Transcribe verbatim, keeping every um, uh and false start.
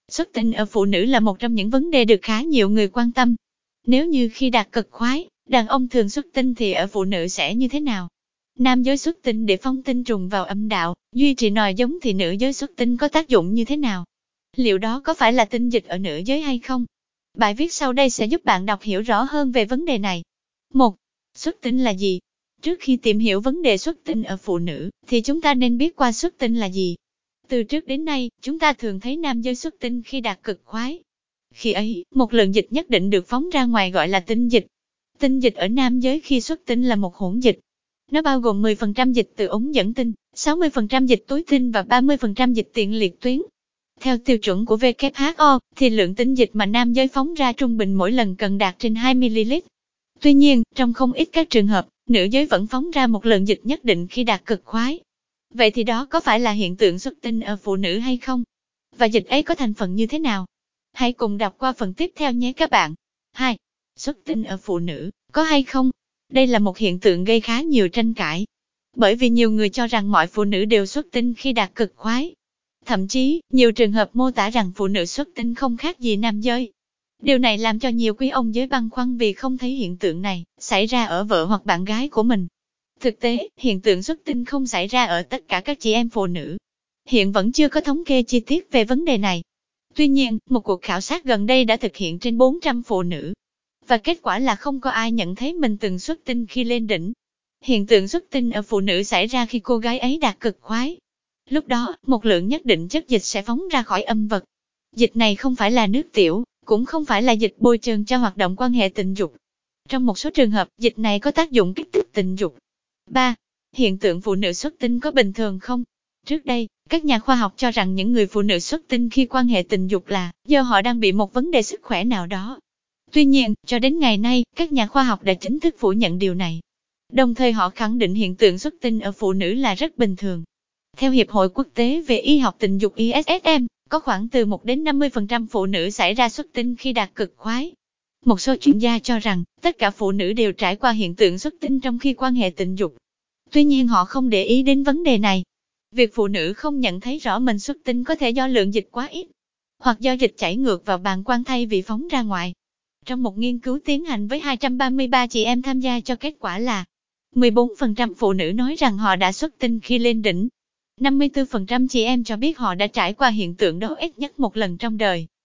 Xuất tinh ở phụ nữ là một trong những vấn đề được khá nhiều người quan tâm. Nếu như khi đạt cực khoái, đàn ông thường xuất tinh thì ở phụ nữ sẽ như thế nào? Nam giới xuất tinh để phóng tinh trùng vào âm đạo, duy trì nòi giống thì nữ giới xuất tinh có tác dụng như thế nào? Liệu đó có phải là tinh dịch ở nữ giới hay không? Bài viết sau đây sẽ giúp bạn đọc hiểu rõ hơn về vấn đề này. một. Xuất tinh là gì? Trước khi tìm hiểu vấn đề xuất tinh ở phụ nữ, thì chúng ta nên biết qua xuất tinh là gì. Từ trước đến nay, chúng ta thường thấy nam giới xuất tinh khi đạt cực khoái. Khi ấy, một lượng dịch nhất định được phóng ra ngoài gọi là tinh dịch. Tinh dịch ở nam giới khi xuất tinh là một hỗn dịch. Nó bao gồm mười phần trăm dịch từ ống dẫn tinh, sáu mươi phần trăm dịch túi tinh và ba mươi phần trăm dịch tiền liệt tuyến. Theo tiêu chuẩn của vê kép hát o, thì lượng tinh dịch mà nam giới phóng ra trung bình mỗi lần cần đạt trên hai mi-li-lít. Tuy nhiên, trong không ít các trường hợp, nữ giới vẫn phóng ra một lượng dịch nhất định khi đạt cực khoái. Vậy thì đó có phải là hiện tượng xuất tinh ở phụ nữ hay không? Và dịch ấy có thành phần như thế nào? Hãy cùng đọc qua phần tiếp theo nhé các bạn. hai. Xuất tinh ở phụ nữ, có hay không? Đây là một hiện tượng gây khá nhiều tranh cãi. Bởi vì nhiều người cho rằng mọi phụ nữ đều xuất tinh khi đạt cực khoái. Thậm chí, nhiều trường hợp mô tả rằng phụ nữ xuất tinh không khác gì nam giới. Điều này làm cho nhiều quý ông giới băn khoăn vì không thấy hiện tượng này xảy ra ở vợ hoặc bạn gái của mình. Thực tế, hiện tượng xuất tinh không xảy ra ở tất cả các chị em phụ nữ. Hiện vẫn chưa có thống kê chi tiết về vấn đề này. Tuy nhiên, một cuộc khảo sát gần đây đã thực hiện trên bốn trăm phụ nữ. Và kết quả là không có ai nhận thấy mình từng xuất tinh khi lên đỉnh. Hiện tượng xuất tinh ở phụ nữ xảy ra khi cô gái ấy đạt cực khoái. Lúc đó, một lượng nhất định chất dịch sẽ phóng ra khỏi âm vật. Dịch này không phải là nước tiểu, cũng không phải là dịch bôi trơn cho hoạt động quan hệ tình dục. Trong một số trường hợp, dịch này có tác dụng kích thích tình dục. ba. Hiện tượng phụ nữ xuất tinh có bình thường không? Trước đây, các nhà khoa học cho rằng những người phụ nữ xuất tinh khi quan hệ tình dục là do họ đang bị một vấn đề sức khỏe nào đó. Tuy nhiên, cho đến ngày nay, các nhà khoa học đã chính thức phủ nhận điều này. Đồng thời họ khẳng định hiện tượng xuất tinh ở phụ nữ là rất bình thường. Theo Hiệp hội Quốc tế về Y học tình dục i ét ét em, có khoảng từ một đến năm mươi phần trăm phụ nữ xảy ra xuất tinh khi đạt cực khoái. Một số chuyên gia cho rằng, tất cả phụ nữ đều trải qua hiện tượng xuất tinh trong khi quan hệ tình dục. Tuy nhiên họ không để ý đến vấn đề này. Việc phụ nữ không nhận thấy rõ mình xuất tinh có thể do lượng dịch quá ít, hoặc do dịch chảy ngược vào bàng quang thay vì phóng ra ngoài. Trong một nghiên cứu tiến hành với hai trăm ba mươi ba chị em tham gia cho kết quả là mười bốn phần trăm phụ nữ nói rằng họ đã xuất tinh khi lên đỉnh. năm mươi tư phần trăm chị em cho biết họ đã trải qua hiện tượng đó ít nhất một lần trong đời.